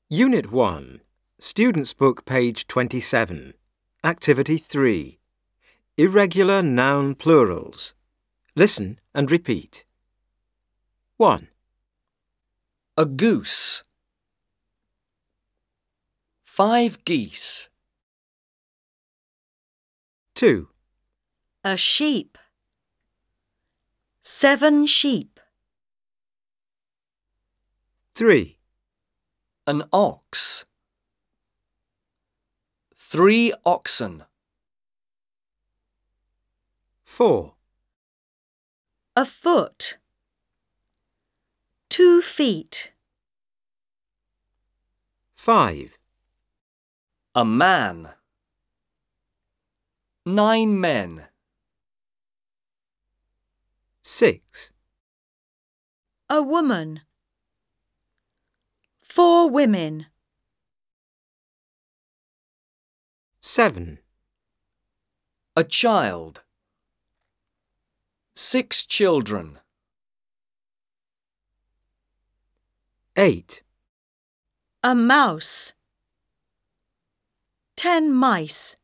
Unit 1, Students' Book, page 27. Activity 3. Irregular noun plurals. Listen and repeat. 1, A goose. 5 geese. 2, A sheep. 7 sheep. 3, An ox. 3 oxen. 4, A foot. 2 feet. 5, A man. 9 men. 6, A woman. 4 women. 7, A child. 6 children. 8, A mouse. 10 mice.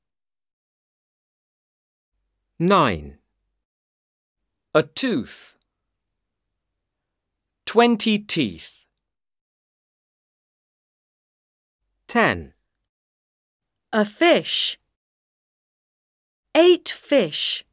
9, A tooth. 20 teeth. 10, A fish. 8 fish.